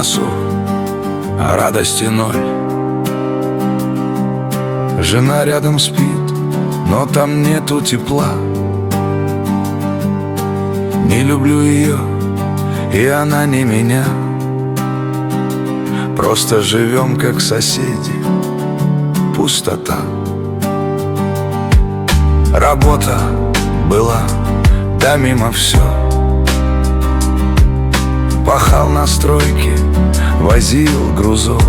носу, а радости ноль. Жена рядом спит, но там нету тепла. Не люблю ее, и она не меня. Просто живем как соседи, пустота. Работа была, да мимо все. Пахал на стройке, возил грузов.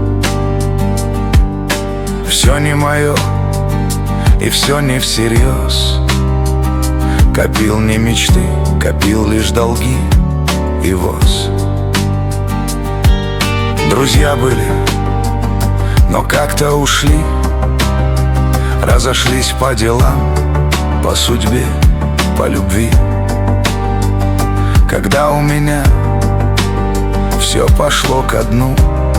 Все не мое, и все не всерьез. Копил не мечты, копил лишь долги и воз. Друзья были, но как-то ушли. Разошлись по делам, по судьбе, по любви. Когда у меня все пошло ко дну,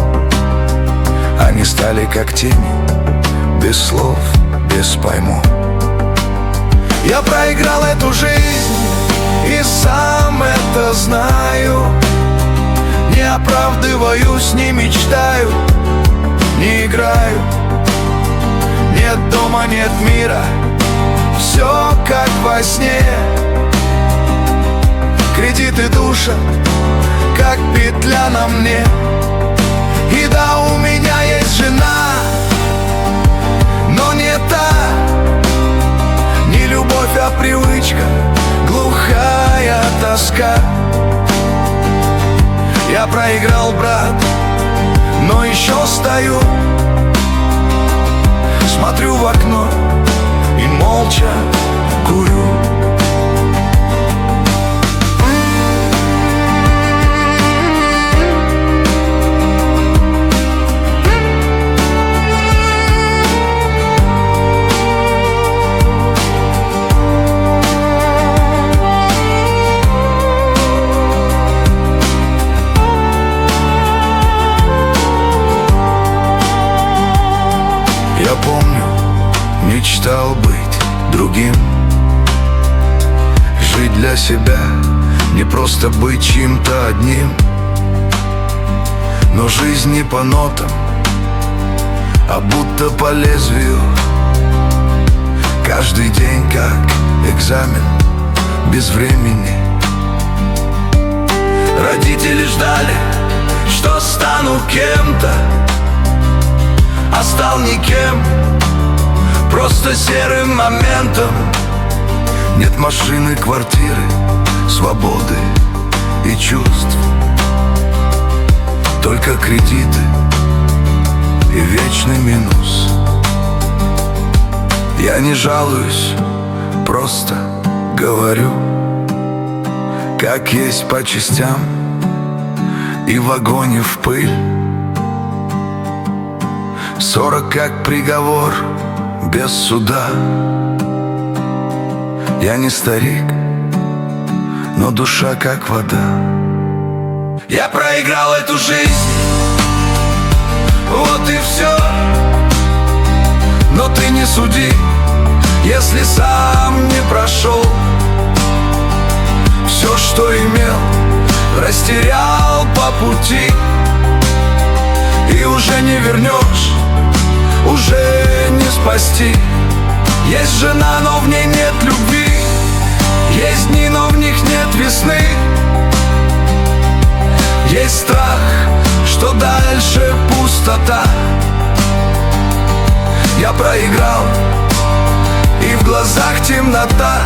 они стали как тени, без слов, без пойму. Я проиграл эту жизнь и сам это знаю. Не оправдываюсь, не мечтаю, не играю. Нет дома, нет мира, все как во сне. Кредиты душат, как петля на мне. И да, у меня есть жена, но не та. Не любовь, а привычка, глухая тоска. Я проиграл, брат, но еще стою. Смотрю в окно и молча курю. Я помню, мечтал быть другим, жить для себя, не просто быть чьим-то одним. Но жизнь не по нотам, а будто по лезвию. Каждый день как экзамен, без времени. Родители ждали, что стану кем-то, а стал никем, просто серым моментом. Нет машины, квартиры, свободы и чувств, только кредиты и вечный минус. Я не жалуюсь, просто говорю, как есть по частям и в вагоне в пыль. 40 как приговор, без суда. Я не старик, но душа как вода. Я проиграл эту жизнь, вот и все. Но ты не суди, если сам не прошел. Все, что имел, растерял по пути. И уже не вернешь, уже не спасти. Есть жена, но в ней нет любви. Есть дни, но в них нет весны. Есть страх, что дальше пустота. Я проиграл, и в глазах темнота.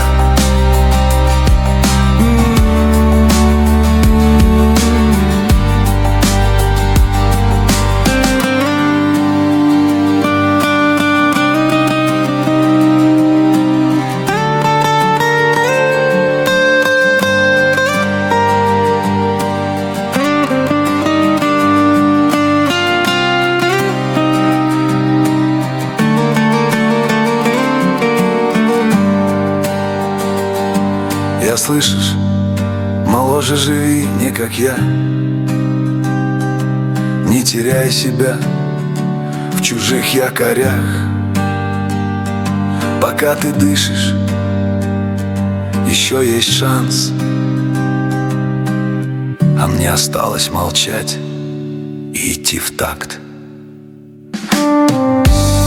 Я, слышишь, моложе живи, не как я. Не теряй себя в чужих якорях. Пока ты дышишь, еще есть шанс. А мне осталось молчать. и идти в такт.